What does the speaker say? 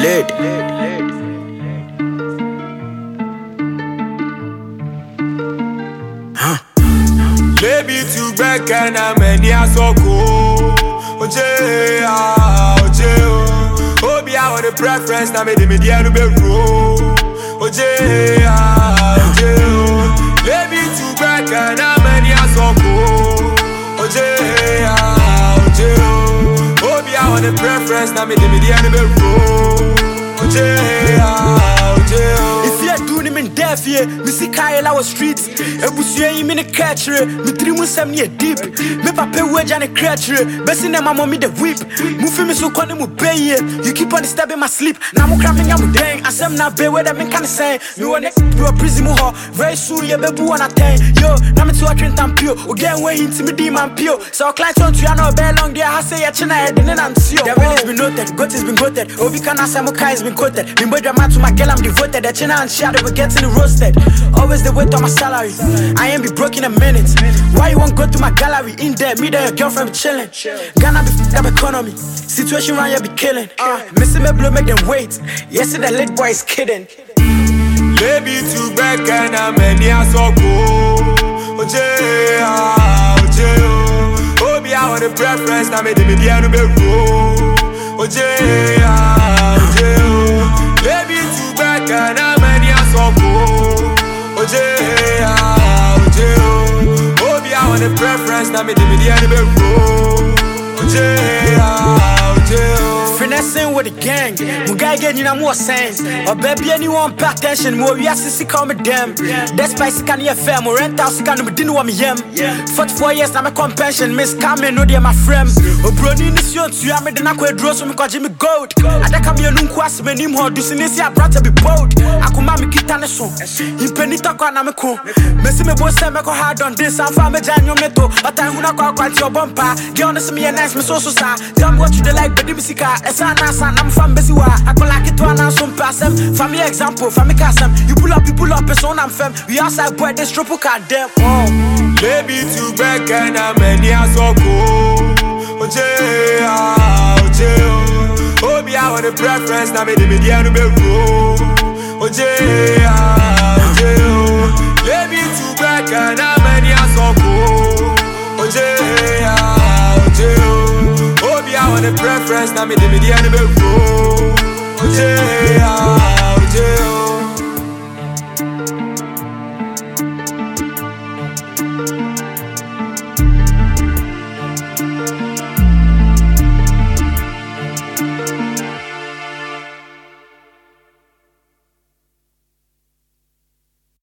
Lid. Baby to back and I'm in your soko. Oje, oje, Obi, I want a preference. Now me the media to be roll. Oje, oje, Baby to back and I'm in your soko. Oje, oje, Obi, I want a preference. Now me the media to be roll. Oje, oje. If you do him in death here, Missy Kyle our streets. Ebusuye him in a catcher. Me 3 months near deep. Me papa wedge and a catcher. Best in my mommy the whip. Moving me so calling me pay. You keep on disturbing my sleep. Now I'm cramming I'm dang. I say I'm not bad where they can say. You want you a prison ho. Very soon you baby wanna tang. Yo, now me to a drink and pure. Again way into me demon pure. So a client on to you know bear long there. I say a china head and then I'm see. The will has been noted. God has been quoted. Obi can ask Samukai has been quoted. Bimbo drama to my girl I'm devoted. The china and shadow we getting roasted. Always the weight on my salary. I ain't be broke in a minute. Why you won't go to my gallery? In there, me there, your girlfriend be chilling. Ghana be f***ed up economy. Situation around here be killing. Missing me blow make them wait. Yesterday late boy is kidding. Baby to back and I'm in your soko. Oje, oje, Obi, I want a preference. Now me the media to be roll. Oje, oje, Baby to back and I'm in your soko. Oje, oje, Obi, I want a preference. Now me the media to be roll. Oje, oje. Finessing with the gang, Mugai getting more sense. Or baby, anyone pay attention. More we see call me them. That's why I can't FM or rent house. Can't be didn't want me yem. 44 years, I'm a compassion. Miss Carmen, no, they're my friend. Oh, Brody, this year, you are the Nakwe draw, so me call Jimmy Gold. I don't come here, no quas, me name her, do this year, brought to be bold. I come out, me get on the show. He penny talk on me cool. Messi me boss, me go hard on this. I'm from a Janyo Meto, but I'm gonna call quite your bumper. Get on the me and nice, me so sad. Tell me what you like, but the music. I'm from Besiwa. I can like it to announce some pass them. Family example, family cast them. You pull up, person I'm fam. We outside boy, this triple card them. Baby to back and I'm in your soko. Oje, oje, Obi, I want a preference. Now me the media to be roll. Oje, oje, Baby to back and I'm in your soko. Oje, oje, I want a preference, now me the media to be roll. Oje, oje.